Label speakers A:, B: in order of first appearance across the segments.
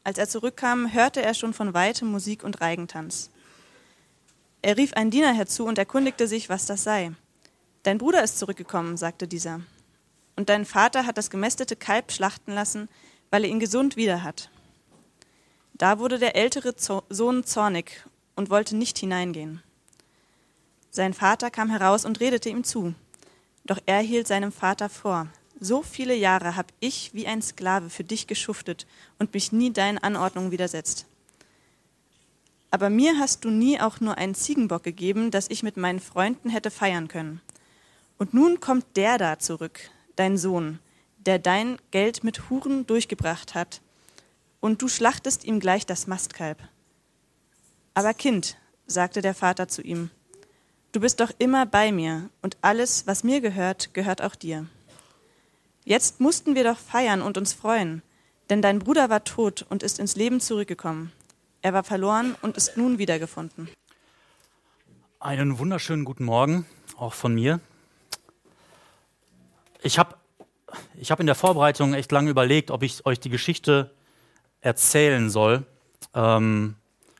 A: Als er zurückkam, hörte er schon von weitem Musik und Reigentanz. Er rief einen Diener herzu und erkundigte sich, was das sei. »Dein Bruder ist zurückgekommen«, sagte dieser. »Und dein Vater hat das gemästete Kalb schlachten lassen, weil er ihn gesund wieder hat.« Da wurde der ältere Sohn zornig und wollte nicht hineingehen. Sein Vater kam heraus und redete ihm zu. Doch er hielt seinem Vater vor: »So viele Jahre habe ich wie ein Sklave für dich geschuftet und mich nie deinen Anordnungen widersetzt. Aber mir hast du nie auch nur einen Ziegenbock gegeben, dass ich mit meinen Freunden hätte feiern können. Und nun kommt der da zurück, dein Sohn, der dein Geld mit Huren durchgebracht hat, und du schlachtest ihm gleich das Mastkalb.« »Aber Kind«, sagte der Vater zu ihm, »du bist doch immer bei mir, und alles, was mir gehört, gehört auch dir. Jetzt mussten wir doch feiern und uns freuen, denn dein Bruder war tot und ist ins Leben zurückgekommen. Er war verloren und ist nun wiedergefunden.«
B: Einen wunderschönen guten Morgen, auch von mir. Ich hab in der Vorbereitung echt lange überlegt, ob ich euch die Geschichte erzählen soll. Und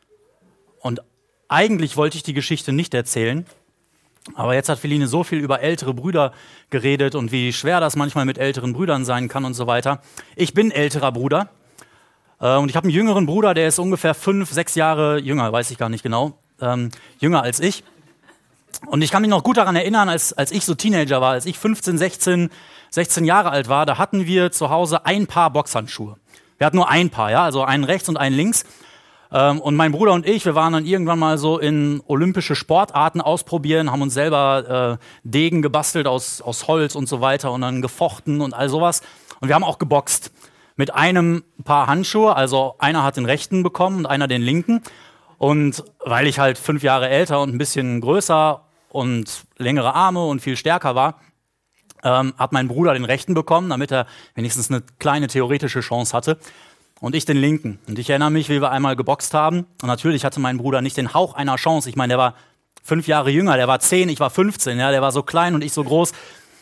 B: eigentlich wollte ich die Geschichte nicht erzählen, aber jetzt hat Feline so viel über ältere Brüder geredet und wie schwer das manchmal mit älteren Brüdern sein kann und so weiter. Ich bin älterer Bruder und ich habe einen jüngeren Bruder, der ist ungefähr 5, 6 Jahre jünger, weiß ich gar nicht genau, jünger als ich. Und ich kann mich noch gut daran erinnern, als ich so Teenager war, als ich 15, 16 Jahre alt war, da hatten wir zu Hause ein Paar Boxhandschuhe. Wir hatten nur ein Paar, ja, also einen rechts und einen links. Und mein Bruder und ich, wir waren dann irgendwann mal so in olympische Sportarten ausprobieren, haben uns selber Degen gebastelt aus Holz und so weiter und dann gefochten und all sowas. Und wir haben auch geboxt mit einem Paar Handschuhe, also einer hat den rechten bekommen und einer den linken. Und weil ich halt 5 Jahre älter und ein bisschen größer und längere Arme und viel stärker war, hat mein Bruder den rechten bekommen, damit er wenigstens eine kleine theoretische Chance hatte. Und ich den linken. Und ich erinnere mich, wie wir einmal geboxt haben. Und natürlich hatte mein Bruder nicht den Hauch einer Chance. Ich meine, der war 5 Jahre jünger, der war 10, ich war 15. Ja, der war so klein und ich so groß.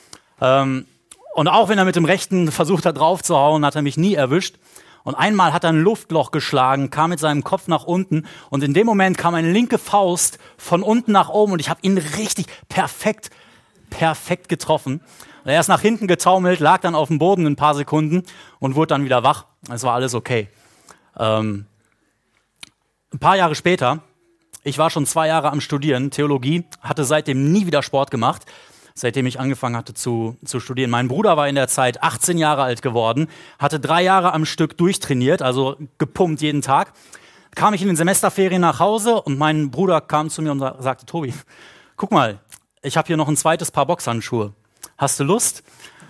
B: Und auch wenn er mit dem rechten versucht hat, drauf zu hauen, hat er mich nie erwischt. Und einmal hat er ein Luftloch geschlagen, kam mit seinem Kopf nach unten. Und in dem Moment kam eine linke Faust von unten nach oben. Und ich habe ihn richtig perfekt getroffen. Und er ist nach hinten getaumelt, lag dann auf dem Boden ein paar Sekunden und wurde dann wieder wach. Es war alles okay. Ein paar Jahre später, ich war schon 2 Jahre am Studieren, Theologie, hatte seitdem nie wieder Sport gemacht, seitdem ich angefangen hatte zu studieren. Mein Bruder war in der Zeit 18 Jahre alt geworden, hatte 3 Jahre am Stück durchtrainiert, also gepumpt jeden Tag. Kam ich in den Semesterferien nach Hause und mein Bruder kam zu mir und sagte, Tobi, guck mal, ich habe hier noch ein zweites Paar Boxhandschuhe. Hast du Lust?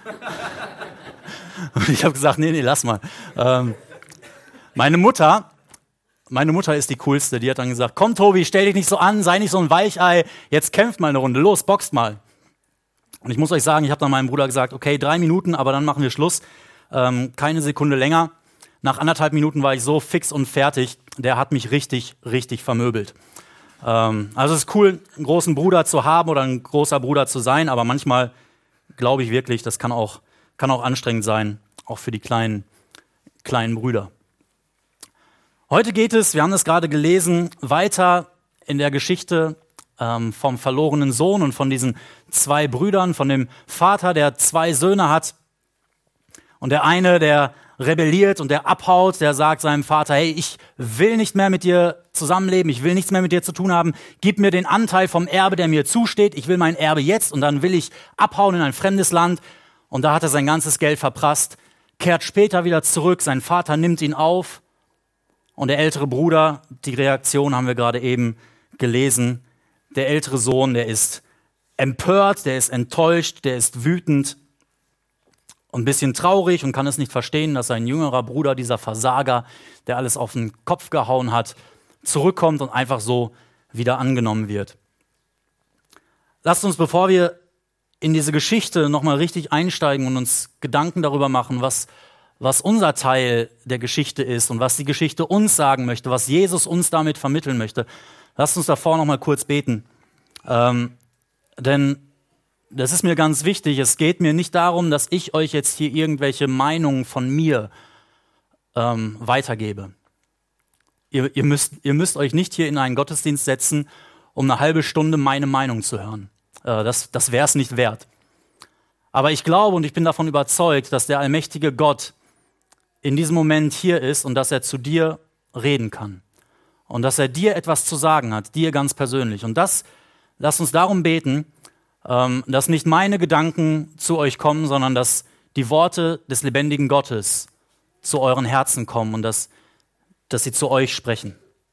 B: Und ich habe gesagt, nee, lass mal. Meine Mutter ist die coolste, die hat dann gesagt, komm Tobi, stell dich nicht so an, sei nicht so ein Weichei, jetzt kämpft mal eine Runde, los, boxt mal. Und ich muss euch sagen, ich habe dann meinem Bruder gesagt, okay, 3 Minuten, aber dann machen wir Schluss, keine Sekunde länger. Nach 1,5 Minuten war ich so fix und fertig, der hat mich richtig vermöbelt. Also es ist cool, einen großen Bruder zu haben oder ein großer Bruder zu sein, aber manchmal glaube ich wirklich, das kann auch anstrengend sein, auch für die kleinen Brüder. Heute geht es, wir haben es gerade gelesen, weiter in der Geschichte vom verlorenen Sohn und von diesen 2 Brüdern, von dem Vater, der 2 Söhne hat. Und der eine, der rebelliert und der abhaut, der sagt seinem Vater, hey, ich will nicht mehr mit dir zusammenleben, ich will nichts mehr mit dir zu tun haben, gib mir den Anteil vom Erbe, der mir zusteht, ich will mein Erbe jetzt und dann will ich abhauen in ein fremdes Land. Und da hat er sein ganzes Geld verprasst, kehrt später wieder zurück, sein Vater nimmt ihn auf und der ältere Bruder, die Reaktion haben wir gerade eben gelesen, der ältere Sohn, der ist empört, der ist enttäuscht, der ist wütend und ein bisschen traurig und kann es nicht verstehen, dass sein jüngerer Bruder, dieser Versager, der alles auf den Kopf gehauen hat, zurückkommt und einfach so wieder angenommen wird. Lasst uns, bevor wir in diese Geschichte nochmal richtig einsteigen und uns Gedanken darüber machen, was unser Teil der Geschichte ist und was die Geschichte uns sagen möchte, was Jesus uns damit vermitteln möchte, lasst uns davor nochmal kurz beten. Denn das ist mir ganz wichtig. Es geht mir nicht darum, dass ich euch jetzt hier irgendwelche Meinungen von mir weitergebe. Ihr müsst euch nicht hier in einen Gottesdienst setzen, um eine halbe Stunde meine Meinung zu hören. Das wäre es nicht wert. Aber ich glaube und ich bin davon überzeugt, dass der allmächtige Gott in diesem Moment hier ist und dass er zu dir reden kann. Und dass er dir etwas zu sagen hat, dir ganz persönlich. Und lasst uns darum beten, dass nicht meine Gedanken zu euch kommen, sondern dass die Worte des lebendigen Gottes zu euren Herzen kommen und dass sie zu euch sprechen.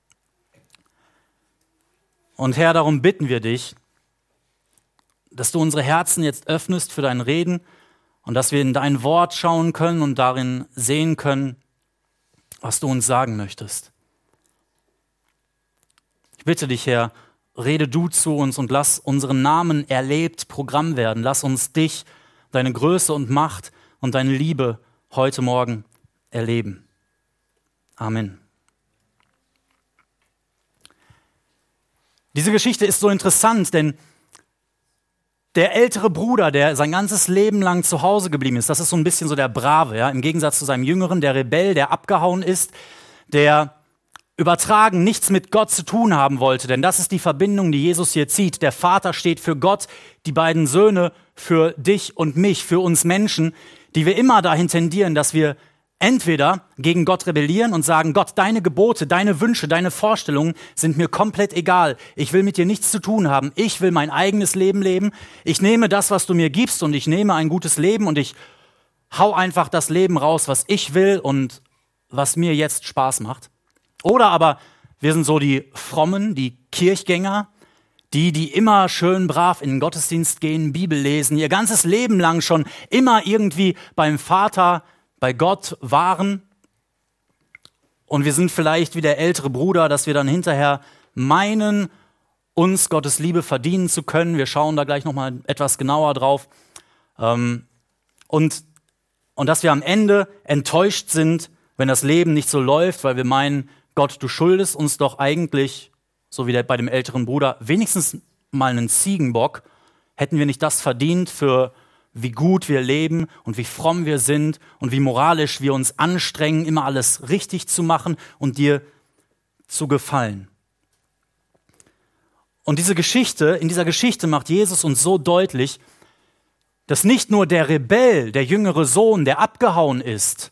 B: Und Herr, darum bitten wir dich, dass du unsere Herzen jetzt öffnest für dein Reden und dass wir in dein Wort schauen können und darin sehen können, was du uns sagen möchtest. Ich bitte dich, Herr, rede du zu uns und lass unseren Namen erlebt Programm werden. Lass uns dich, deine Größe und Macht und deine Liebe heute Morgen erleben. Amen. Diese Geschichte ist so interessant, denn der ältere Bruder, der sein ganzes Leben lang zu Hause geblieben ist, das ist so ein bisschen so der Brave, ja? Im Gegensatz zu seinem Jüngeren, der Rebell, der abgehauen ist, der übertragen nichts mit Gott zu tun haben wollte, denn das ist die Verbindung, die Jesus hier zieht. Der Vater steht für Gott, die beiden Söhne für dich und mich, für uns Menschen, die wir immer dahin tendieren, dass wir entweder gegen Gott rebellieren und sagen, Gott, deine Gebote, deine Wünsche, deine Vorstellungen sind mir komplett egal. Ich will mit dir nichts zu tun haben. Ich will mein eigenes Leben leben. Ich nehme das, was du mir gibst und ich nehme ein gutes Leben und ich hau einfach das Leben raus, was ich will und was mir jetzt Spaß macht. Oder aber wir sind so die Frommen, die Kirchgänger, die immer schön brav in den Gottesdienst gehen, Bibel lesen, ihr ganzes Leben lang schon immer irgendwie beim Vater, bei Gott waren. Und wir sind vielleicht wie der ältere Bruder, dass wir dann hinterher meinen, uns Gottes Liebe verdienen zu können. Wir schauen da gleich nochmal etwas genauer drauf. Und dass wir am Ende enttäuscht sind, wenn das Leben nicht so läuft, weil wir meinen, Gott, du schuldest uns doch eigentlich, so wie bei dem älteren Bruder, wenigstens mal einen Ziegenbock. Hätten wir nicht das verdient für wie gut wir leben und wie fromm wir sind und wie moralisch wir uns anstrengen, immer alles richtig zu machen und dir zu gefallen. Und in dieser Geschichte macht Jesus uns so deutlich, dass nicht nur der Rebell, der jüngere Sohn, der abgehauen ist,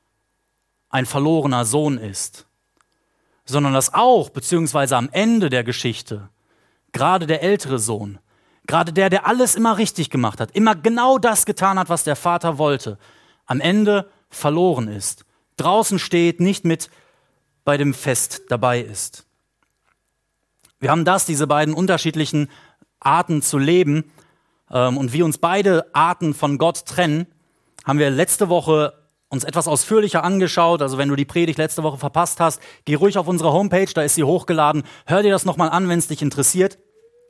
B: ein verlorener Sohn ist, sondern dass auch, beziehungsweise am Ende der Geschichte, gerade der ältere Sohn, gerade der alles immer richtig gemacht hat, immer genau das getan hat, was der Vater wollte, am Ende verloren ist, draußen steht, nicht mit bei dem Fest dabei ist. Wir haben diese beiden unterschiedlichen Arten zu leben und wie uns beide Arten von Gott trennen, haben wir letzte Woche uns etwas ausführlicher angeschaut. Also wenn du die Predigt letzte Woche verpasst hast, geh ruhig auf unsere Homepage, da ist sie hochgeladen. Hör dir das nochmal an, wenn es dich interessiert.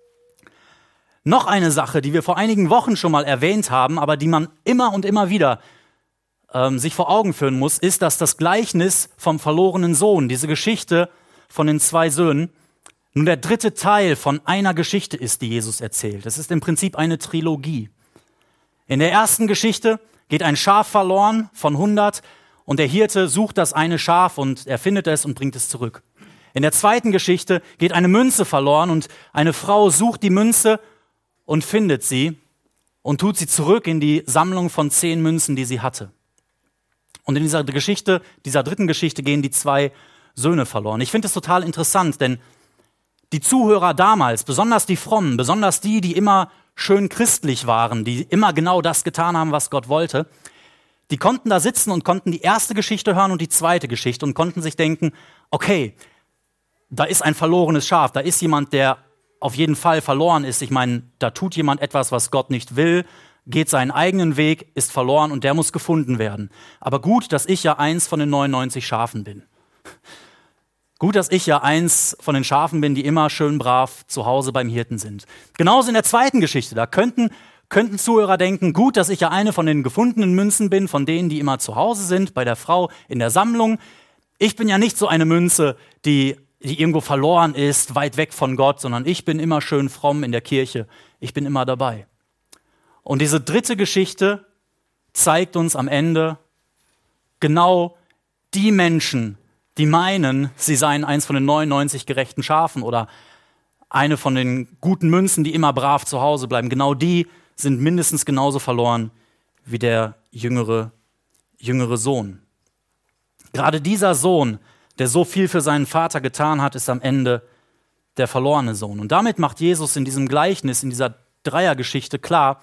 B: Noch eine Sache, die wir vor einigen Wochen schon mal erwähnt haben, aber die man immer und immer wieder sich vor Augen führen muss, ist, dass das Gleichnis vom verlorenen Sohn, diese Geschichte von den zwei Söhnen, nun der dritte Teil von einer Geschichte ist, die Jesus erzählt. Es ist im Prinzip eine Trilogie. In der ersten Geschichte geht ein Schaf verloren von 100 und der Hirte sucht das eine Schaf und er findet es und bringt es zurück. In der zweiten Geschichte geht eine Münze verloren und eine Frau sucht die Münze und findet sie und tut sie zurück in die Sammlung von 10 Münzen, die sie hatte. Und in dieser dritten Geschichte gehen die 2 Söhne verloren. Ich finde es total interessant, denn die Zuhörer damals, besonders die Frommen, besonders die immer schön christlich waren, die immer genau das getan haben, was Gott wollte, die konnten da sitzen und konnten die erste Geschichte hören und die zweite Geschichte und konnten sich denken, okay, da ist ein verlorenes Schaf, da ist jemand, der auf jeden Fall verloren ist. Ich meine, da tut jemand etwas, was Gott nicht will, geht seinen eigenen Weg, ist verloren und der muss gefunden werden. Aber gut, dass ich ja eins von den 99 Schafen bin. Gut, dass ich ja eins von den Schafen bin, die immer schön brav zu Hause beim Hirten sind. Genauso in der zweiten Geschichte, da könnten Zuhörer denken, gut, dass ich ja eine von den gefundenen Münzen bin, von denen, die immer zu Hause sind, bei der Frau in der Sammlung. Ich bin ja nicht so eine Münze, die irgendwo verloren ist, weit weg von Gott, sondern ich bin immer schön fromm in der Kirche. Ich bin immer dabei. Und diese dritte Geschichte zeigt uns am Ende genau die Menschen, die meinen, sie seien eins von den 99 gerechten Schafen oder eine von den guten Münzen, die immer brav zu Hause bleiben, genau die sind mindestens genauso verloren wie der jüngere Sohn. Gerade dieser Sohn, der so viel für seinen Vater getan hat, ist am Ende der verlorene Sohn. Und damit macht Jesus in diesem Gleichnis, in dieser Dreiergeschichte klar,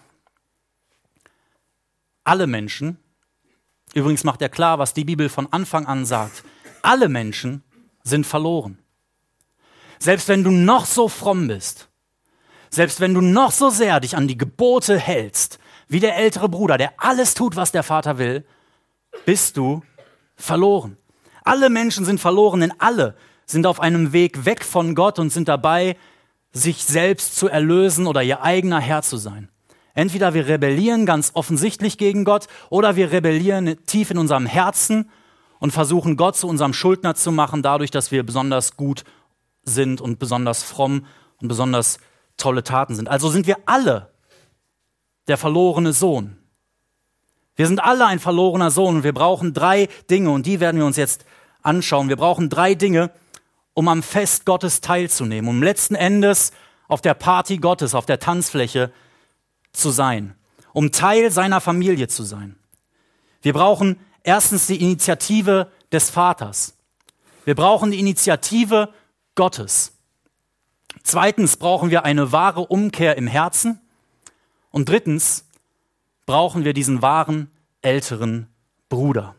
B: alle Menschen, übrigens macht er klar, was die Bibel von Anfang an sagt, alle Menschen sind verloren. Selbst wenn du noch so fromm bist, selbst wenn du noch so sehr dich an die Gebote hältst, wie der ältere Bruder, der alles tut, was der Vater will, bist du verloren. Alle Menschen sind verloren, denn alle sind auf einem Weg weg von Gott und sind dabei, sich selbst zu erlösen oder ihr eigener Herr zu sein. Entweder wir rebellieren ganz offensichtlich gegen Gott oder wir rebellieren tief in unserem Herzen und versuchen Gott zu unserem Schuldner zu machen, dadurch, dass wir besonders gut sind und besonders fromm und besonders tolle Taten sind. Also sind wir alle der verlorene Sohn. Wir sind alle ein verlorener Sohn und wir brauchen 3 Dinge und die werden wir uns jetzt anschauen. Wir brauchen 3 Dinge, um am Fest Gottes teilzunehmen, um letzten Endes auf der Party Gottes, auf der Tanzfläche zu sein, um Teil seiner Familie zu sein. Wir brauchen erstens die Initiative des Vaters. Wir brauchen die Initiative Gottes. Zweitens brauchen wir eine wahre Umkehr im Herzen. Und drittens brauchen wir diesen wahren älteren Bruder.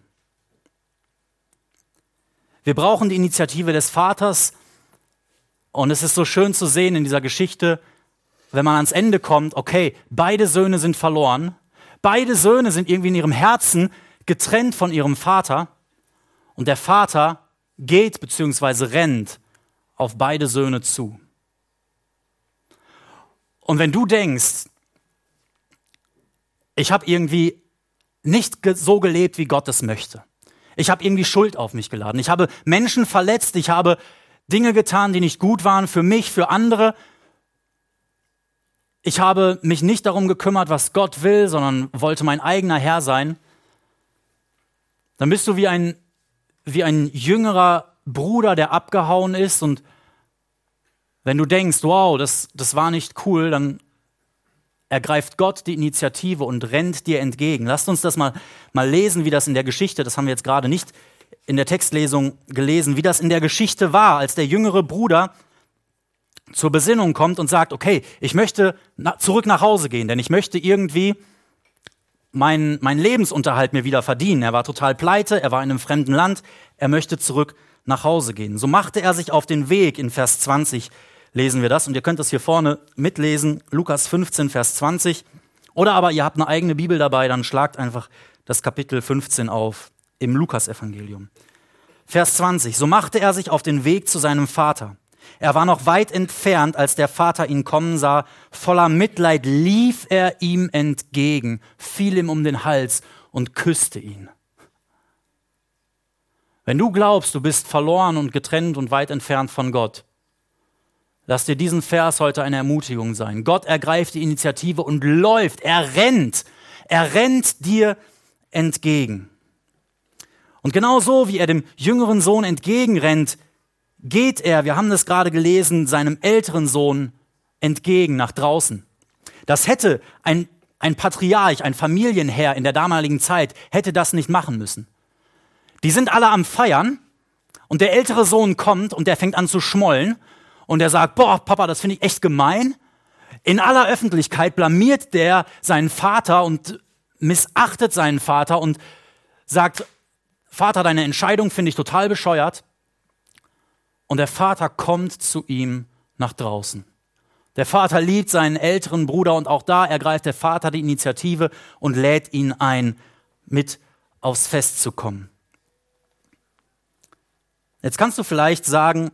B: Wir brauchen die Initiative des Vaters. Und es ist so schön zu sehen in dieser Geschichte, wenn man ans Ende kommt, okay, beide Söhne sind verloren. Beide Söhne sind irgendwie in ihrem Herzen getrennt von ihrem Vater. Und der Vater geht bzw. rennt auf beide Söhne zu. Und wenn du denkst, ich habe irgendwie nicht so gelebt, wie Gott es möchte. Ich habe irgendwie Schuld auf mich geladen. Ich habe Menschen verletzt. Ich habe Dinge getan, die nicht gut waren für mich, für andere. Ich habe mich nicht darum gekümmert, was Gott will, sondern wollte mein eigener Herr sein. Dann bist du wie ein jüngerer Bruder, der abgehauen ist. Und wenn du denkst, wow, das war nicht cool, dann ergreift Gott die Initiative und rennt dir entgegen. Lasst uns das mal lesen, wie das in der Geschichte, das haben wir jetzt gerade nicht in der Textlesung gelesen, wie das in der Geschichte war, als der jüngere Bruder zur Besinnung kommt und sagt, okay, ich möchte zurück nach Hause gehen, denn ich möchte irgendwie meinen Lebensunterhalt mir wieder verdienen. Er war total pleite, er war in einem fremden Land, er möchte zurück nach Hause gehen. So machte er sich auf den Weg, in Vers 20 lesen wir das und ihr könnt das hier vorne mitlesen, Lukas 15, Vers 20. Oder aber ihr habt eine eigene Bibel dabei, dann schlagt einfach das Kapitel 15 auf im Lukasevangelium. Vers 20, so machte er sich auf den Weg zu seinem Vater. Er war noch weit entfernt, als der Vater ihn kommen sah. Voller Mitleid lief er ihm entgegen, fiel ihm um den Hals und küsste ihn. Wenn du glaubst, du bist verloren und getrennt und weit entfernt von Gott, lass dir diesen Vers heute eine Ermutigung sein. Gott ergreift die Initiative und läuft, er rennt dir entgegen. Und genau so, wie er dem jüngeren Sohn entgegenrennt, geht er, wir haben das gerade gelesen, seinem älteren Sohn entgegen nach draußen. Das hätte ein Patriarch, ein Familienherr in der damaligen Zeit, hätte das nicht machen müssen. Die sind alle am Feiern und der ältere Sohn kommt und der fängt an zu schmollen und er sagt, boah, Papa, das finde ich echt gemein. In aller Öffentlichkeit blamiert der seinen Vater und missachtet seinen Vater und sagt, Vater, deine Entscheidung finde ich total bescheuert. Und der Vater kommt zu ihm nach draußen. Der Vater liebt seinen älteren Bruder und auch da ergreift der Vater die Initiative und lädt ihn ein, mit aufs Fest zu kommen. Jetzt kannst du vielleicht sagen,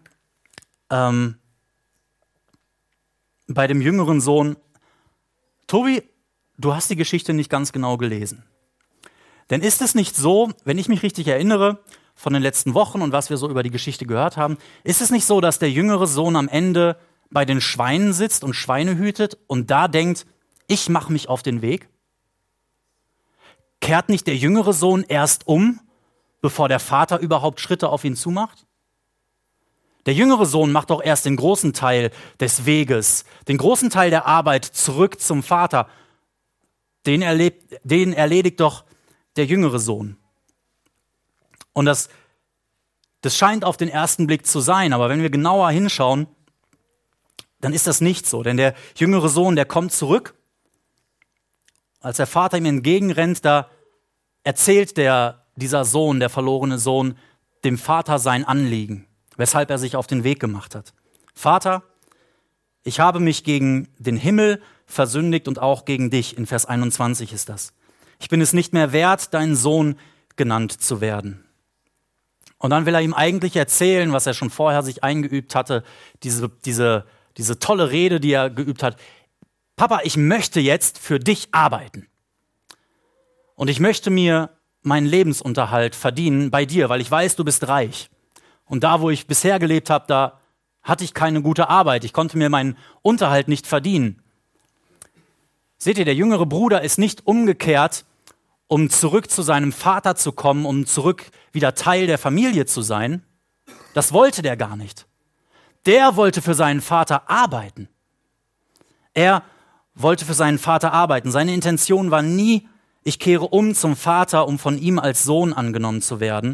B: bei dem jüngeren Sohn, Tobi, du hast die Geschichte nicht ganz genau gelesen. Denn ist es nicht so, wenn ich mich richtig erinnere, von den letzten Wochen und was wir so über die Geschichte gehört haben, ist es nicht so, dass der jüngere Sohn am Ende bei den Schweinen sitzt und Schweine hütet und da denkt, ich mache mich auf den Weg? Kehrt nicht der jüngere Sohn erst um, bevor der Vater überhaupt Schritte auf ihn zumacht? Der jüngere Sohn macht doch erst den großen Teil des Weges, den großen Teil der Arbeit zurück zum Vater. Den erledigt doch der jüngere Sohn. Und das scheint auf den ersten Blick zu sein, aber wenn wir genauer hinschauen, dann ist das nicht so. Denn der jüngere Sohn, der kommt zurück. Als der Vater ihm entgegenrennt, da erzählt dieser Sohn, der verlorene Sohn, dem Vater sein Anliegen, weshalb er sich auf den Weg gemacht hat. Vater, ich habe mich gegen den Himmel versündigt und auch gegen dich. In Vers 21 ist das. Ich bin es nicht mehr wert, dein Sohn genannt zu werden. Und dann will er ihm eigentlich erzählen, was er schon vorher sich eingeübt hatte, diese tolle Rede, die er geübt hat. Papa, ich möchte jetzt für dich arbeiten. Und ich möchte mir meinen Lebensunterhalt verdienen bei dir, weil ich weiß, du bist reich. Und da, wo ich bisher gelebt habe, da hatte ich keine gute Arbeit. Ich konnte mir meinen Unterhalt nicht verdienen. Seht ihr, der jüngere Bruder ist nicht umgekehrt, um zurück zu seinem Vater zu kommen, um zurück wieder Teil der Familie zu sein. Das wollte der gar nicht. Der wollte für seinen Vater arbeiten. Er wollte für seinen Vater arbeiten. Seine Intention war nie, ich kehre um zum Vater, um von ihm als Sohn angenommen zu werden.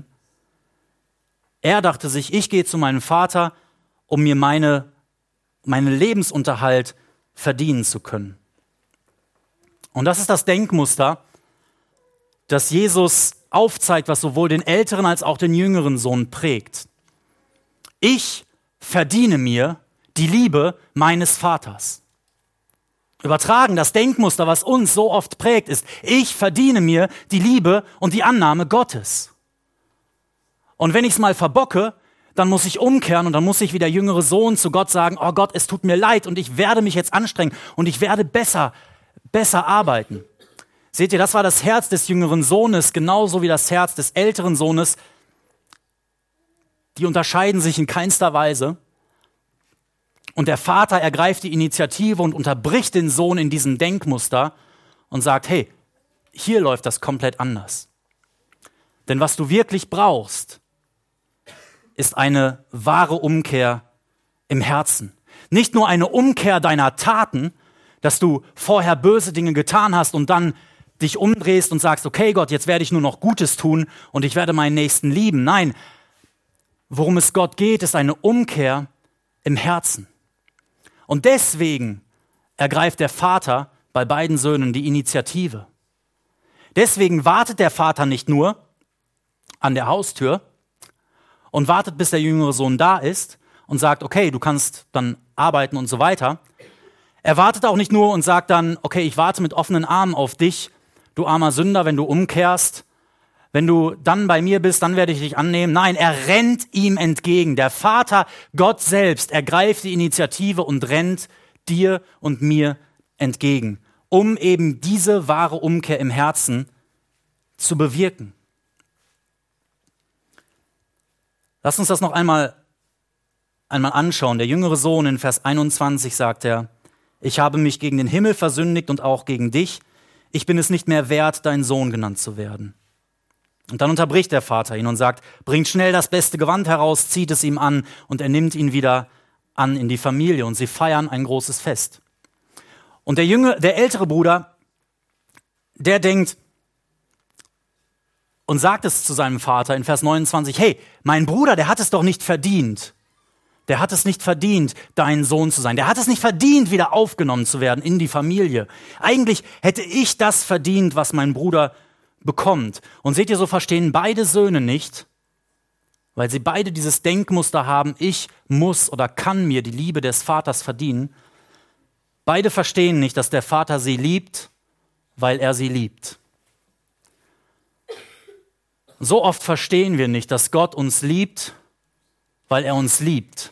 B: Er dachte sich, ich gehe zu meinem Vater, um mir meinen Lebensunterhalt verdienen zu können. Und das ist das Denkmuster, das Jesus aufzeigt, was sowohl den älteren als auch den jüngeren Sohn prägt. Ich verdiene mir die Liebe meines Vaters. Übertragen, das Denkmuster, was uns so oft prägt, ist, ich verdiene mir die Liebe und die Annahme Gottes. Und wenn ich es mal verbocke, dann muss ich umkehren und dann muss ich wie der jüngere Sohn zu Gott sagen, oh Gott, es tut mir leid und ich werde mich jetzt anstrengen und ich werde besser arbeiten. Seht ihr, das war das Herz des jüngeren Sohnes, genauso wie das Herz des älteren Sohnes. Die unterscheiden sich in keinster Weise. Und der Vater ergreift die Initiative und unterbricht den Sohn in diesem Denkmuster und sagt, hey, hier läuft das komplett anders. Denn was du wirklich brauchst, ist eine wahre Umkehr im Herzen. Nicht nur eine Umkehr deiner Taten, dass du vorher böse Dinge getan hast und dann dich umdrehst und sagst, okay Gott, jetzt werde ich nur noch Gutes tun und ich werde meinen Nächsten lieben. Nein, worum es Gott geht, ist eine Umkehr im Herzen. Und deswegen ergreift der Vater bei beiden Söhnen die Initiative. Deswegen wartet der Vater nicht nur an der Haustür und wartet, bis der jüngere Sohn da ist und sagt, okay, du kannst dann arbeiten und so weiter. Er wartet auch nicht nur und sagt dann, okay, ich warte mit offenen Armen auf dich, du armer Sünder, wenn du umkehrst. Wenn du dann bei mir bist, dann werde ich dich annehmen. Nein, er rennt ihm entgegen. Der Vater, Gott selbst, ergreift die Initiative und rennt dir und mir entgegen, um eben diese wahre Umkehr im Herzen zu bewirken. Lass uns das noch einmal anschauen. Der jüngere Sohn in Vers 21 sagt er, ich habe mich gegen den Himmel versündigt und auch gegen dich. Ich bin es nicht mehr wert, dein Sohn genannt zu werden. Und dann unterbricht der Vater ihn und sagt, bringt schnell das beste Gewand heraus, zieht es ihm an und er nimmt ihn wieder an in die Familie und sie feiern ein großes Fest. Und der ältere Bruder, der denkt und sagt es zu seinem Vater in Vers 29, hey, mein Bruder, der hat es doch nicht verdient. Der hat es nicht verdient, dein Sohn zu sein. Der hat es nicht verdient, wieder aufgenommen zu werden in die Familie. Eigentlich hätte ich das verdient, was mein Bruder bekommt. Und seht ihr, so verstehen beide Söhne nicht, weil sie beide dieses Denkmuster haben, ich muss oder kann mir die Liebe des Vaters verdienen. Beide verstehen nicht, dass der Vater sie liebt, weil er sie liebt. So oft verstehen wir nicht, dass Gott uns liebt, weil er uns liebt.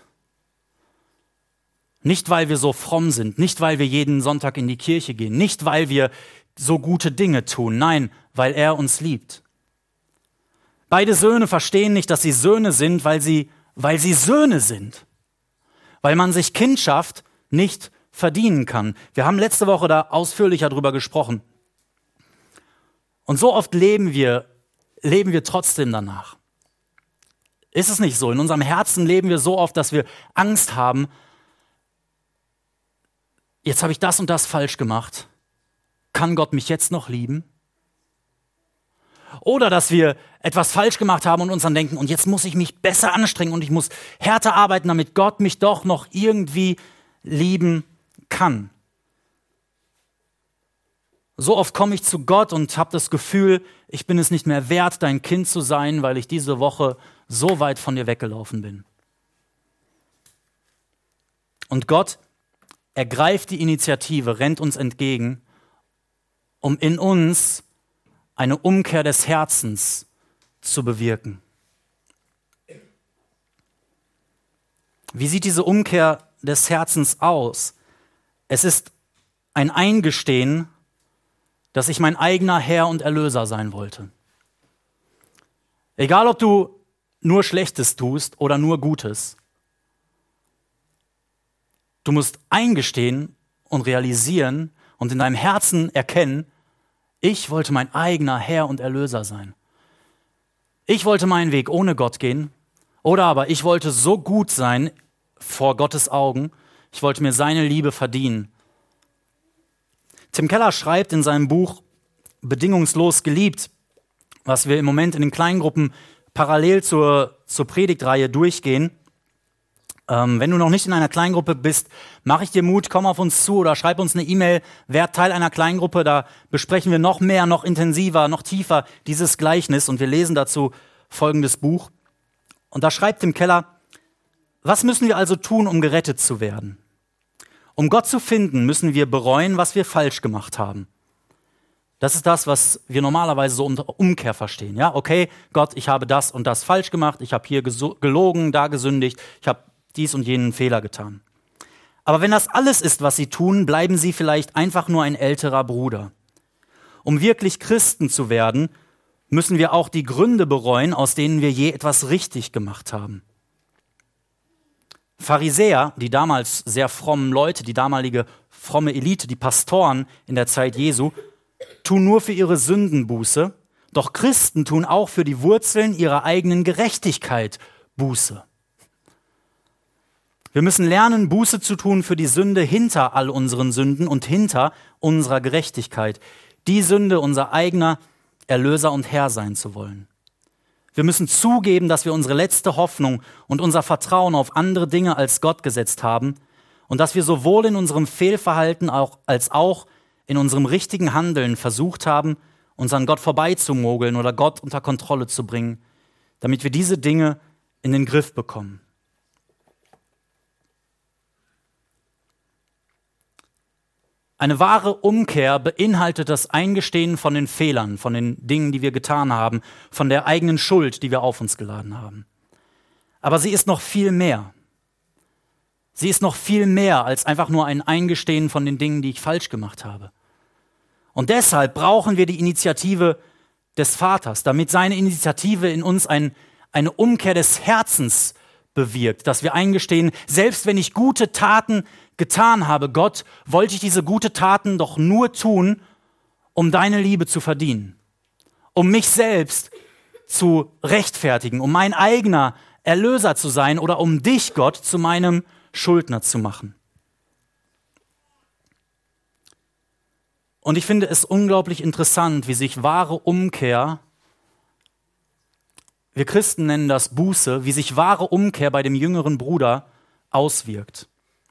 B: Nicht, weil wir so fromm sind, nicht, weil wir jeden Sonntag in die Kirche gehen, nicht, weil wir so gute Dinge tun, nein, weil er uns liebt. Beide Söhne verstehen nicht, dass sie Söhne sind, weil sie Söhne sind. Weil man sich Kindschaft nicht verdienen kann. Wir haben letzte Woche da ausführlicher drüber gesprochen. Und so oft leben wir leben wir trotzdem danach. Ist es nicht so? In unserem Herzen leben wir so oft, dass wir Angst haben, jetzt habe ich das und das falsch gemacht. Kann Gott mich jetzt noch lieben? Oder dass wir etwas falsch gemacht haben und uns dann denken, und jetzt muss ich mich besser anstrengen und ich muss härter arbeiten, damit Gott mich doch noch irgendwie lieben kann. So oft komme ich zu Gott und habe das Gefühl, ich bin es nicht mehr wert, dein Kind zu sein, weil ich diese Woche so weit von dir weggelaufen bin. Und Gott ergreift die Initiative, rennt uns entgegen, um in uns eine Umkehr des Herzens zu bewirken. Wie sieht diese Umkehr des Herzens aus? Es ist ein Eingestehen, dass ich mein eigener Herr und Erlöser sein wollte. Egal, ob du nur Schlechtes tust oder nur Gutes, du musst eingestehen und realisieren und in deinem Herzen erkennen, ich wollte mein eigener Herr und Erlöser sein. Ich wollte meinen Weg ohne Gott gehen, oder aber ich wollte so gut sein vor Gottes Augen, ich wollte mir seine Liebe verdienen. Tim Keller schreibt in seinem Buch Bedingungslos geliebt, was wir im Moment in den Kleingruppen parallel zur Predigtreihe durchgehen. Wenn du noch nicht in einer Kleingruppe bist, mache ich dir Mut, komm auf uns zu oder schreib uns eine E-Mail, werd Teil einer Kleingruppe, da besprechen wir noch mehr, noch intensiver, noch tiefer dieses Gleichnis und wir lesen dazu folgendes Buch. Und da schreibt Tim Keller, was müssen wir also tun, um gerettet zu werden? Um Gott zu finden, müssen wir bereuen, was wir falsch gemacht haben. Das ist das, was wir normalerweise so unter Umkehr verstehen. Ja, okay, Gott, ich habe das und das falsch gemacht, ich habe hier gelogen, da gesündigt, ich habe dies und jenen Fehler getan. Aber wenn das alles ist, was sie tun, bleiben sie vielleicht einfach nur ein älterer Bruder. Um wirklich Christen zu werden, müssen wir auch die Gründe bereuen, aus denen wir je etwas richtig gemacht haben. Pharisäer, die damals sehr frommen Leute, die damalige fromme Elite, die Pastoren in der Zeit Jesu, tun nur für ihre Sünden Buße, doch Christen tun auch für die Wurzeln ihrer eigenen Gerechtigkeit Buße. Wir müssen lernen, Buße zu tun für die Sünde hinter all unseren Sünden und hinter unserer Gerechtigkeit. Die Sünde, unser eigener Erlöser und Herr sein zu wollen. Wir müssen zugeben, dass wir unsere letzte Hoffnung und unser Vertrauen auf andere Dinge als Gott gesetzt haben und dass wir sowohl in unserem Fehlverhalten als auch in unserem richtigen Handeln versucht haben, uns an Gott vorbeizumogeln oder Gott unter Kontrolle zu bringen, damit wir diese Dinge in den Griff bekommen. Eine wahre Umkehr beinhaltet das Eingestehen von den Fehlern, von den Dingen, die wir getan haben, von der eigenen Schuld, die wir auf uns geladen haben. Aber sie ist noch viel mehr. Sie ist noch viel mehr als einfach nur ein Eingestehen von den Dingen, die ich falsch gemacht habe. Und deshalb brauchen wir die Initiative des Vaters, damit seine Initiative in uns eine Umkehr des Herzens bewirkt, dass wir eingestehen, selbst wenn ich gute Taten getan habe, Gott, wollte ich diese gute Taten doch nur tun, um deine Liebe zu verdienen, um mich selbst zu rechtfertigen, um mein eigener Erlöser zu sein oder um dich, Gott, zu meinem Schuldner zu machen. Und ich finde es unglaublich interessant, wie sich wahre Umkehr, wir Christen nennen das Buße, wie sich wahre Umkehr bei dem jüngeren Bruder auswirkt.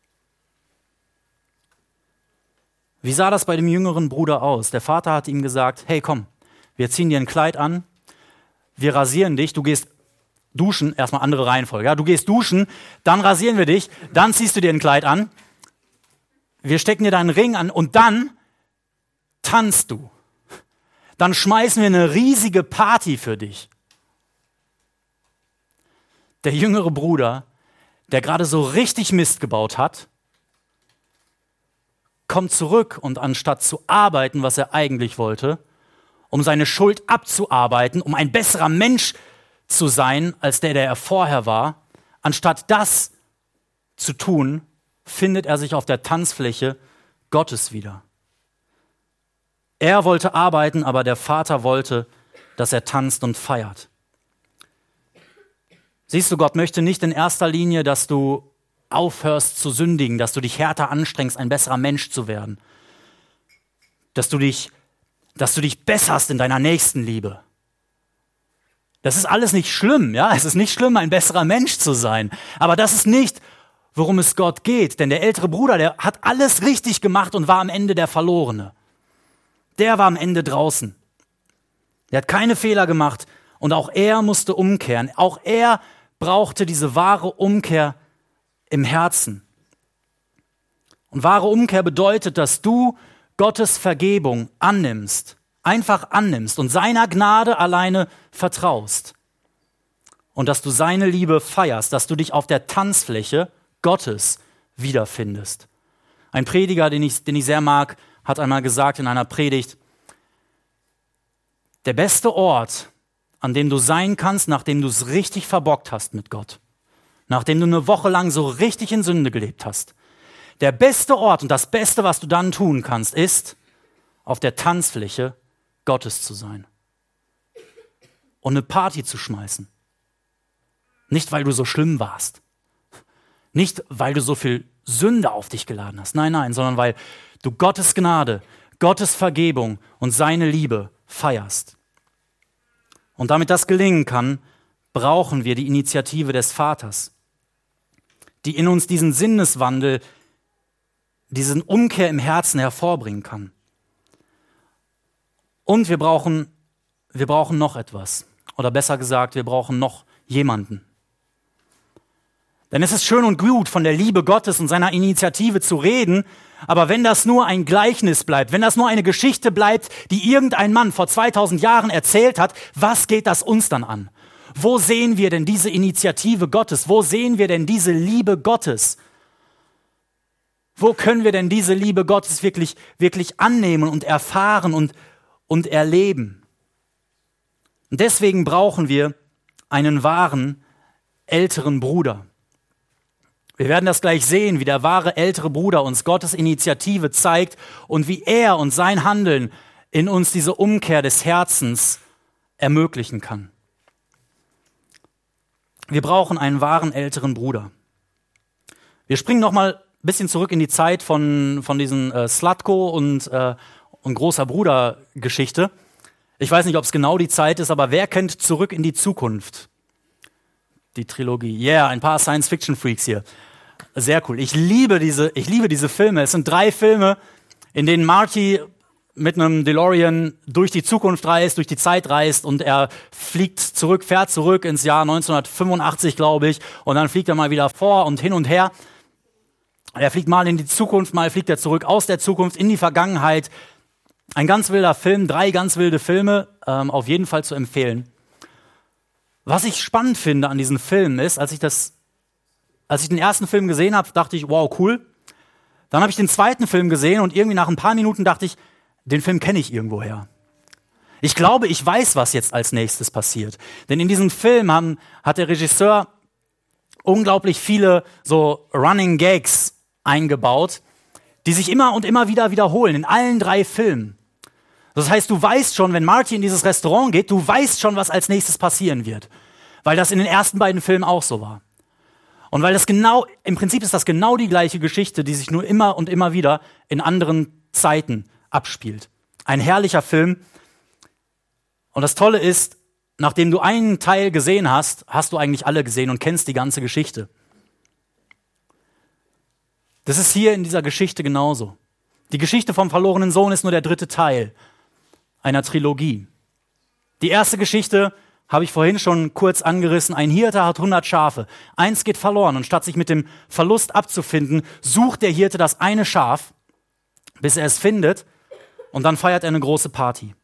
B: Wie sah das bei dem jüngeren Bruder aus? Der Vater hat ihm gesagt, hey komm, wir ziehen dir ein Kleid an, wir rasieren dich, du gehst duschen, erstmal andere Reihenfolge, ja? Du gehst duschen, dann rasieren wir dich, dann ziehst du dir ein Kleid an, wir stecken dir deinen Ring an und dann tanzt du. Dann schmeißen wir eine riesige Party für dich. Der jüngere Bruder, der gerade so richtig Mist gebaut hat, kommt zurück und anstatt zu arbeiten, was er eigentlich wollte, um seine Schuld abzuarbeiten, um ein besserer Mensch zu sein, als der er vorher war, anstatt das zu tun, findet er sich auf der Tanzfläche Gottes wieder. Er wollte arbeiten, aber der Vater wollte, dass er tanzt und feiert. Siehst du, Gott möchte nicht in erster Linie, dass du aufhörst zu sündigen, dass du dich härter anstrengst, ein besserer Mensch zu werden, dass du dich besserst in deiner Nächstenliebe. Das ist alles nicht schlimm, ja? Es ist nicht schlimm, ein besserer Mensch zu sein. Aber das ist nicht, worum es Gott geht. Denn der ältere Bruder, der hat alles richtig gemacht und war am Ende der Verlorene. Der war am Ende draußen. Der hat keine Fehler gemacht und auch er musste umkehren. Auch er brauchte diese wahre Umkehr im Herzen. Und wahre Umkehr bedeutet, dass du Gottes Vergebung annimmst, einfach annimmst und seiner Gnade alleine vertraust. Und dass du seine Liebe feierst, dass du dich auf der Tanzfläche Gottes wiederfindest. Ein Prediger, den ich sehr mag, hat einmal gesagt in einer Predigt, der beste Ort, an dem du sein kannst, nachdem du es richtig verbockt hast mit Gott, nachdem du eine Woche lang so richtig in Sünde gelebt hast, der beste Ort und das Beste, was du dann tun kannst, ist, auf der Tanzfläche Gottes zu sein und eine Party zu schmeißen. Nicht, weil du so schlimm warst, nicht, weil du so viel Sünde auf dich geladen hast, nein, sondern weil du Gottes Gnade, Gottes Vergebung und seine Liebe feierst. Und damit das gelingen kann, brauchen wir die Initiative des Vaters, die in uns diesen Sinneswandel, diesen Umkehr im Herzen hervorbringen kann. Und wir brauchen noch etwas. Oder besser gesagt, wir brauchen noch jemanden. Denn es ist schön und gut, von der Liebe Gottes und seiner Initiative zu reden, aber wenn das nur ein Gleichnis bleibt, wenn das nur eine Geschichte bleibt, die irgendein Mann vor 2000 Jahren erzählt hat, was geht das uns dann an? Wo sehen wir denn diese Initiative Gottes? Wo sehen wir denn diese Liebe Gottes? Wo können wir denn diese Liebe Gottes wirklich annehmen und erfahren und erleben? Und deswegen brauchen wir einen wahren älteren Bruder. Wir werden das gleich sehen, wie der wahre ältere Bruder uns Gottes Initiative zeigt und wie er und sein Handeln in uns diese Umkehr des Herzens ermöglichen kann. Wir brauchen einen wahren älteren Bruder. Wir springen noch mal ein bisschen zurück in die Zeit von diesen Slatko und großer Bruder Geschichte. Ich weiß nicht, ob es genau die Zeit ist, aber wer kennt Zurück in die Zukunft? Die Trilogie. Yeah, ein paar Science-Fiction-Freaks hier. Sehr cool. Ich liebe diese Filme. Es sind 3 Filme, in denen Marty mit einem DeLorean durch die Zukunft reist, durch die Zeit reist und er fährt zurück ins Jahr 1985, glaube ich, und dann fliegt er mal wieder vor und hin und her. Er fliegt mal in die Zukunft, mal fliegt er zurück aus der Zukunft in die Vergangenheit. Ein ganz wilder Film, 3 ganz wilde Filme, auf jeden Fall zu empfehlen. Was ich spannend finde an diesen Filmen ist, als ich den ersten Film gesehen habe, dachte ich, wow, cool. Dann habe ich den zweiten Film gesehen und irgendwie nach ein paar Minuten dachte ich, den Film kenne ich irgendwoher. Ich glaube, ich weiß, was jetzt als nächstes passiert. Denn in diesem Film hat der Regisseur unglaublich viele so Running Gags eingebaut, die sich immer und immer wieder wiederholen, in allen 3 Filmen. Das heißt, du weißt schon, wenn Marty in dieses Restaurant geht, du weißt schon, was als nächstes passieren wird. Weil das in den ersten beiden Filmen auch so war. Und weil im Prinzip ist das genau die gleiche Geschichte, die sich nur immer und immer wieder in anderen Zeiten abspielt. Ein herrlicher Film. Und das Tolle ist, nachdem du einen Teil gesehen hast, hast du eigentlich alle gesehen und kennst die ganze Geschichte. Das ist hier in dieser Geschichte genauso. Die Geschichte vom verlorenen Sohn ist nur der 3. Teil einer Trilogie. Die erste Geschichte habe ich vorhin schon kurz angerissen. Ein Hirte hat 100 Schafe. Eins geht verloren und statt sich mit dem Verlust abzufinden, sucht der Hirte das eine Schaf, bis er es findet und dann feiert er eine große Party.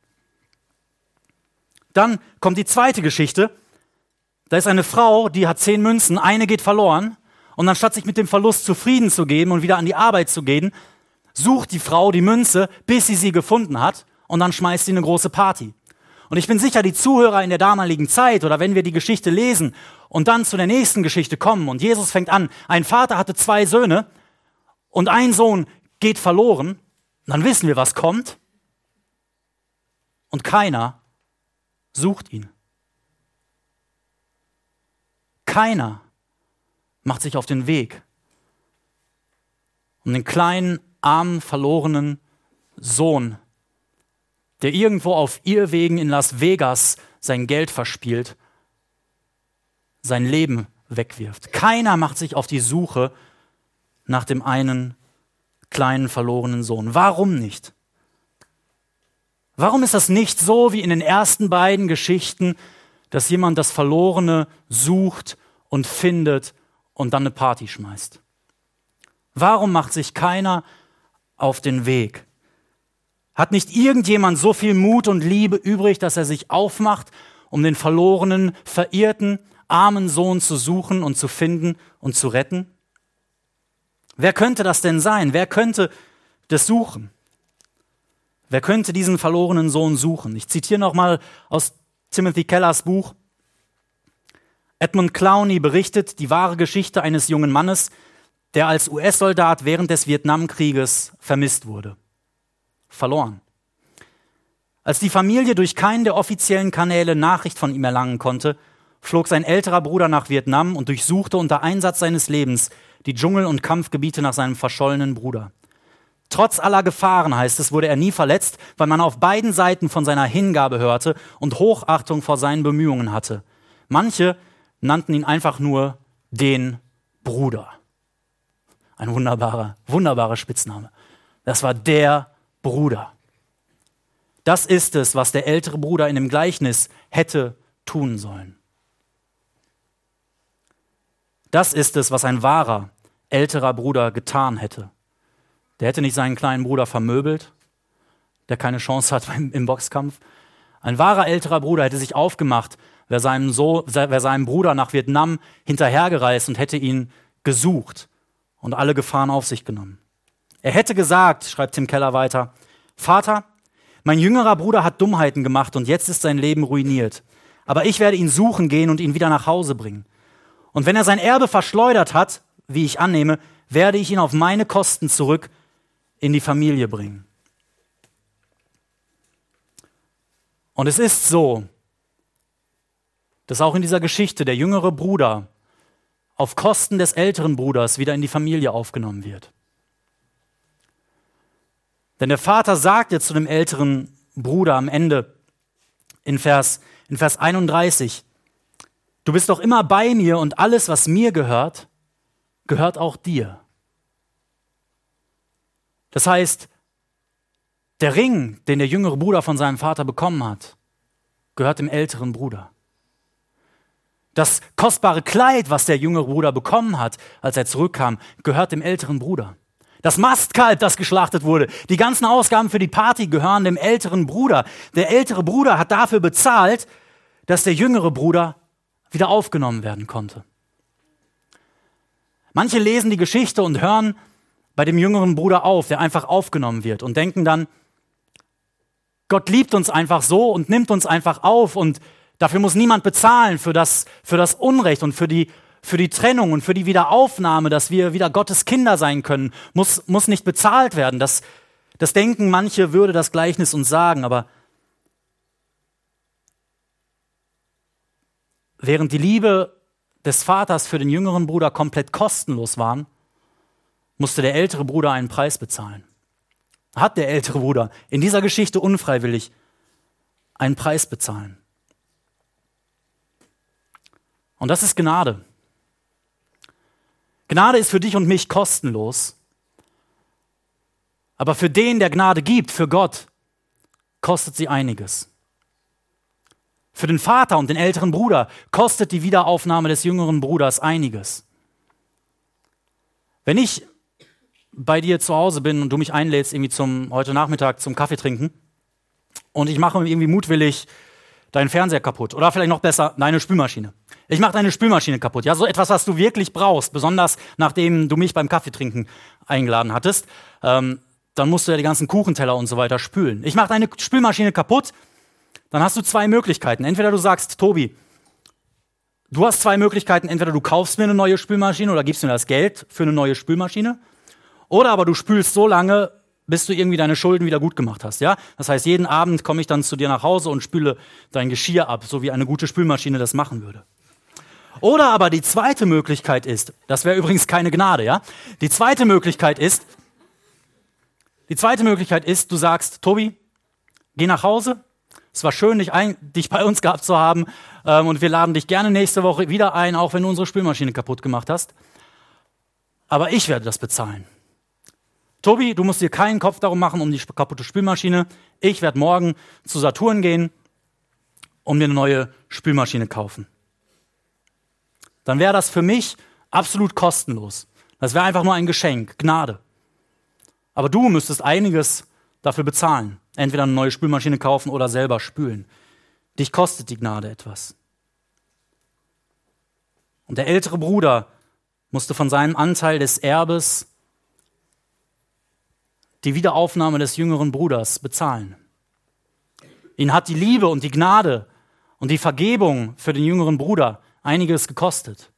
B: Dann kommt die zweite Geschichte. Da ist eine Frau, die hat 10 Münzen, eine geht verloren und anstatt sich mit dem Verlust zufrieden zu geben und wieder an die Arbeit zu gehen, sucht die Frau die Münze, bis sie gefunden hat und dann schmeißt sie eine große Party. Und ich bin sicher, die Zuhörer in der damaligen Zeit oder wenn wir die Geschichte lesen und dann zu der nächsten Geschichte kommen und Jesus fängt an, ein Vater hatte 2 Söhne und ein Sohn geht verloren, dann wissen wir, was kommt und keiner sucht ihn. Keiner macht sich auf den Weg, um den kleinen, armen, verlorenen Sohn, der irgendwo auf Irrwegen in Las Vegas sein Geld verspielt, sein Leben wegwirft. Keiner macht sich auf die Suche nach dem einen kleinen, verlorenen Sohn. Warum nicht? Warum ist das nicht so wie in den ersten beiden Geschichten, dass jemand das Verlorene sucht und findet und dann eine Party schmeißt? Warum macht sich keiner auf den Weg? Hat nicht irgendjemand so viel Mut und Liebe übrig, dass er sich aufmacht, um den verlorenen, verirrten, armen Sohn zu suchen und zu finden und zu retten? Wer könnte das denn sein? Wer könnte das suchen? Wer könnte diesen verlorenen Sohn suchen? Ich zitiere nochmal aus Timothy Kellers Buch. Edmund Clowney berichtet die wahre Geschichte eines jungen Mannes, der als US-Soldat während des Vietnamkrieges vermisst wurde. Verloren. Als die Familie durch keinen der offiziellen Kanäle Nachricht von ihm erlangen konnte, flog sein älterer Bruder nach Vietnam und durchsuchte unter Einsatz seines Lebens die Dschungel- und Kampfgebiete nach seinem verschollenen Bruder. Trotz aller Gefahren, heißt es, wurde er nie verletzt, weil man auf beiden Seiten von seiner Hingabe hörte und Hochachtung vor seinen Bemühungen hatte. Manche nannten ihn einfach nur den Bruder. Ein wunderbarer Spitzname. Das war der Bruder. Das ist es, was der ältere Bruder in dem Gleichnis hätte tun sollen. Das ist es, was ein wahrer, älterer Bruder getan hätte. Der hätte nicht seinen kleinen Bruder vermöbelt, der keine Chance hat im Boxkampf. Ein wahrer älterer Bruder hätte sich aufgemacht, wäre seinem Bruder nach Vietnam hinterhergereist und hätte ihn gesucht und alle Gefahren auf sich genommen. Er hätte gesagt, schreibt Tim Keller weiter, Vater, mein jüngerer Bruder hat Dummheiten gemacht und jetzt ist sein Leben ruiniert. Aber ich werde ihn suchen gehen und ihn wieder nach Hause bringen. Und wenn er sein Erbe verschleudert hat, wie ich annehme, werde ich ihn auf meine Kosten zurück in die Familie bringen. Und es ist so, dass auch in dieser Geschichte der jüngere Bruder auf Kosten des älteren Bruders wieder in die Familie aufgenommen wird. Denn der Vater sagt jetzt zu dem älteren Bruder am Ende in Vers 31, du bist doch immer bei mir und alles, was mir gehört, gehört auch dir. Das heißt, der Ring, den der jüngere Bruder von seinem Vater bekommen hat, gehört dem älteren Bruder. Das kostbare Kleid, was der jüngere Bruder bekommen hat, als er zurückkam, gehört dem älteren Bruder. Das Mastkalb, das geschlachtet wurde, die ganzen Ausgaben für die Party gehören dem älteren Bruder. Der ältere Bruder hat dafür bezahlt, dass der jüngere Bruder wieder aufgenommen werden konnte. Manche lesen die Geschichte und hören bei dem jüngeren Bruder auf, der einfach aufgenommen wird und denken dann, Gott liebt uns einfach so und nimmt uns einfach auf und dafür muss niemand bezahlen für das Unrecht und für die Trennung und für die Wiederaufnahme, dass wir wieder Gottes Kinder sein können, muss nicht bezahlt werden. Das denken manche, würde das Gleichnis uns sagen, aber während die Liebe des Vaters für den jüngeren Bruder komplett kostenlos war, musste der ältere Bruder einen Preis bezahlen. Hat der ältere Bruder in dieser Geschichte unfreiwillig einen Preis bezahlen. Und das ist Gnade. Gnade ist für dich und mich kostenlos. Aber für den, der Gnade gibt, für Gott, kostet sie einiges. Für den Vater und den älteren Bruder kostet die Wiederaufnahme des jüngeren Bruders einiges. Wenn ich bei dir zu Hause bin und du mich einlädst, irgendwie heute Nachmittag zum Kaffee trinken und ich mache irgendwie mutwillig deinen Fernseher kaputt oder vielleicht noch besser, deine Spülmaschine. Ich mache deine Spülmaschine kaputt. Ja, so etwas, was du wirklich brauchst, besonders nachdem du mich beim Kaffeetrinken eingeladen hattest. Dann musst du ja die ganzen Kuchenteller und so weiter spülen. Ich mache deine Spülmaschine kaputt, dann hast du zwei Möglichkeiten. Entweder du sagst, Tobi, du hast zwei Möglichkeiten. Entweder du kaufst mir eine neue Spülmaschine oder gibst mir das Geld für eine neue Spülmaschine. Oder aber du spülst so lange, bis du irgendwie deine Schulden wieder gut gemacht hast. Ja? Das heißt, jeden Abend komme ich dann zu dir nach Hause und spüle dein Geschirr ab, so wie eine gute Spülmaschine das machen würde. Oder aber die zweite Möglichkeit ist, das wäre übrigens keine Gnade, ja? Die zweite Möglichkeit ist, du sagst, Tobi, geh nach Hause. Es war schön, dich bei uns gehabt zu haben, und wir laden dich gerne nächste Woche wieder ein, auch wenn du unsere Spülmaschine kaputt gemacht hast. Aber ich werde das bezahlen. Tobi, du musst dir keinen Kopf darum machen, um die kaputte Spülmaschine. Ich werde morgen zu Saturn gehen, um mir eine neue Spülmaschine kaufen. Dann wäre das für mich absolut kostenlos. Das wäre einfach nur ein Geschenk, Gnade. Aber du müsstest einiges dafür bezahlen. Entweder eine neue Spülmaschine kaufen oder selber spülen. Dich kostet die Gnade etwas. Und der ältere Bruder musste von seinem Anteil des Erbes die Wiederaufnahme des jüngeren Bruders bezahlen. Ihn hat die Liebe und die Gnade und die Vergebung für den jüngeren Bruder einiges gekostet.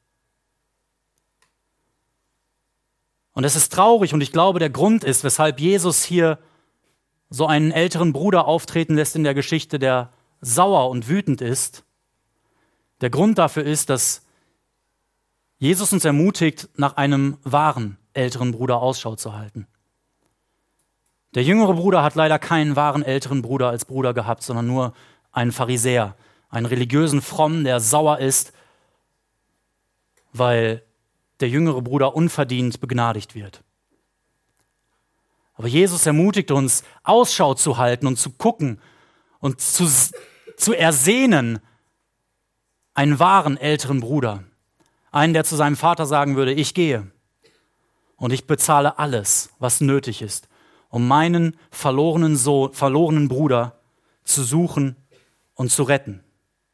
B: Und es ist traurig und ich glaube, der Grund ist, weshalb Jesus hier so einen älteren Bruder auftreten lässt in der Geschichte, der sauer und wütend ist. Der Grund dafür ist, dass Jesus uns ermutigt, nach einem wahren älteren Bruder Ausschau zu halten. Der jüngere Bruder hat leider keinen wahren älteren Bruder als Bruder gehabt, sondern nur einen Pharisäer, einen religiösen Frommen, der sauer ist, weil der jüngere Bruder unverdient begnadigt wird. Aber Jesus ermutigt uns, Ausschau zu halten und zu gucken und zu ersehnen, einen wahren älteren Bruder. Einen, der zu seinem Vater sagen würde, ich gehe und ich bezahle alles, was nötig ist, um meinen verlorenen Bruder zu suchen und zu retten.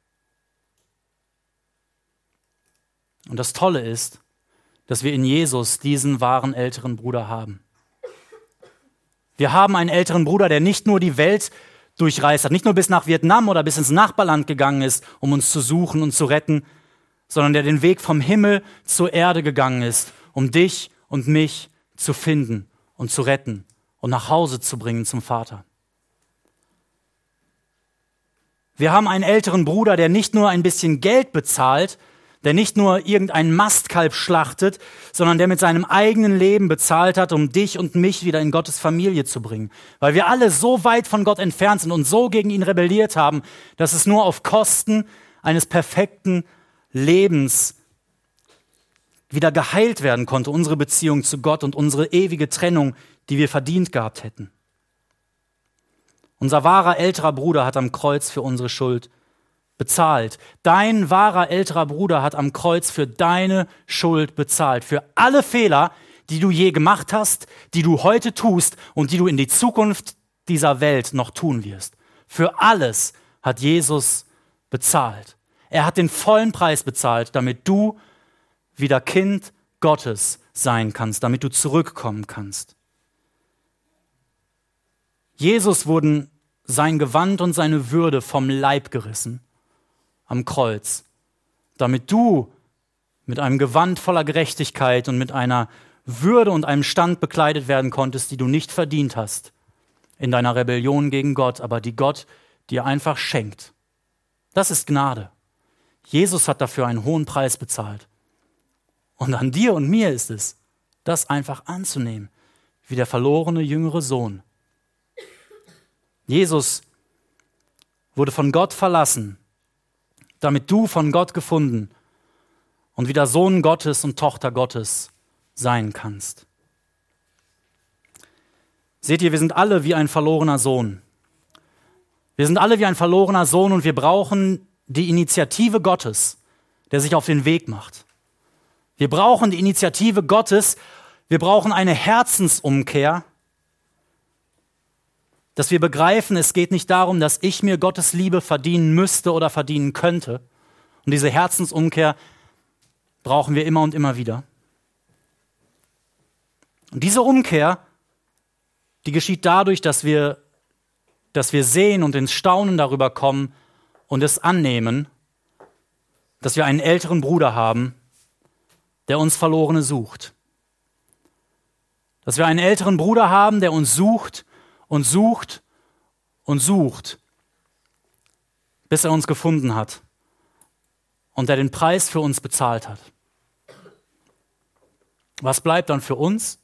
B: Und das Tolle ist, dass wir in Jesus diesen wahren älteren Bruder haben. Wir haben einen älteren Bruder, der nicht nur die Welt durchreist hat, nicht nur bis nach Vietnam oder bis ins Nachbarland gegangen ist, um uns zu suchen und zu retten, sondern der den Weg vom Himmel zur Erde gegangen ist, um dich und mich zu finden und zu retten und nach Hause zu bringen zum Vater. Wir haben einen älteren Bruder, der nicht nur ein bisschen Geld bezahlt, der nicht nur irgendein Mastkalb schlachtet, sondern der mit seinem eigenen Leben bezahlt hat, um dich und mich wieder in Gottes Familie zu bringen. Weil wir alle so weit von Gott entfernt sind und so gegen ihn rebelliert haben, dass es nur auf Kosten eines perfekten Lebens wieder geheilt werden konnte, unsere Beziehung zu Gott und unsere ewige Trennung, die wir verdient gehabt hätten. Unser wahrer älterer Bruder hat am Kreuz für unsere Schuld bezahlt. Dein wahrer älterer Bruder hat am Kreuz für deine Schuld bezahlt. Für alle Fehler, die du je gemacht hast, die du heute tust und die du in die Zukunft dieser Welt noch tun wirst. Für alles hat Jesus bezahlt. Er hat den vollen Preis bezahlt, damit du wieder Kind Gottes sein kannst, damit du zurückkommen kannst. Jesus wurden sein Gewand und seine Würde vom Leib gerissen am Kreuz, damit du mit einem Gewand voller Gerechtigkeit und mit einer Würde und einem Stand bekleidet werden konntest, die du nicht verdient hast in deiner Rebellion gegen Gott, aber die Gott dir einfach schenkt. Das ist Gnade. Jesus hat dafür einen hohen Preis bezahlt. Und an dir und mir ist es, das einfach anzunehmen, wie der verlorene jüngere Sohn. Jesus wurde von Gott verlassen, damit du von Gott gefunden und wieder Sohn Gottes und Tochter Gottes sein kannst. Seht ihr, wir sind alle wie ein verlorener Sohn. Wir sind alle wie ein verlorener Sohn und wir brauchen die Initiative Gottes, der sich auf den Weg macht. Wir brauchen die Initiative Gottes, wir brauchen eine Herzensumkehr, dass wir begreifen, es geht nicht darum, dass ich mir Gottes Liebe verdienen müsste oder verdienen könnte. Und diese Herzensumkehr brauchen wir immer und immer wieder. Und diese Umkehr, die geschieht dadurch, dass wir sehen und ins Staunen darüber kommen und es annehmen, dass wir einen älteren Bruder haben, der uns Verlorene sucht. Dass wir einen älteren Bruder haben, der uns sucht und sucht und sucht, bis er uns gefunden hat und der den Preis für uns bezahlt hat. Was bleibt dann für uns?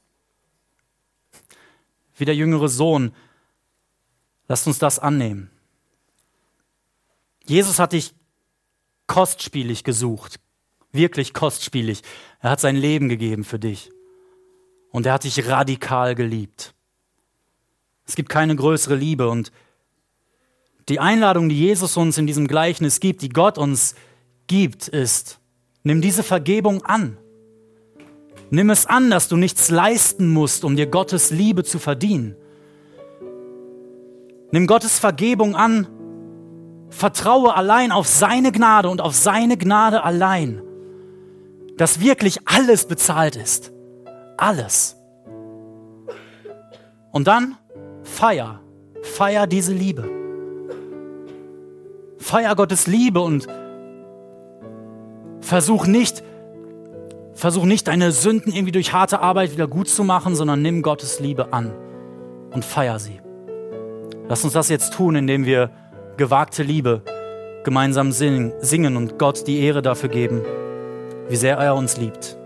B: Wie der jüngere Sohn, lasst uns das annehmen. Jesus hat dich kostspielig gesucht, wirklich kostspielig. Er hat sein Leben gegeben für dich und er hat dich radikal geliebt. Es gibt keine größere Liebe und die Einladung, die Jesus uns in diesem Gleichnis gibt, die Gott uns gibt, ist, nimm diese Vergebung an. Nimm es an, dass du nichts leisten musst, um dir Gottes Liebe zu verdienen. Nimm Gottes Vergebung an, vertraue allein auf seine Gnade und auf seine Gnade allein, dass wirklich alles bezahlt ist. Alles. Und dann feier diese Liebe. Feier Gottes Liebe und versuch nicht deine Sünden irgendwie durch harte Arbeit wieder gut zu machen, sondern nimm Gottes Liebe an und feier sie. Lass uns das jetzt tun, indem wir gewagte Liebe gemeinsam singen und Gott die Ehre dafür geben, wie sehr er uns liebt.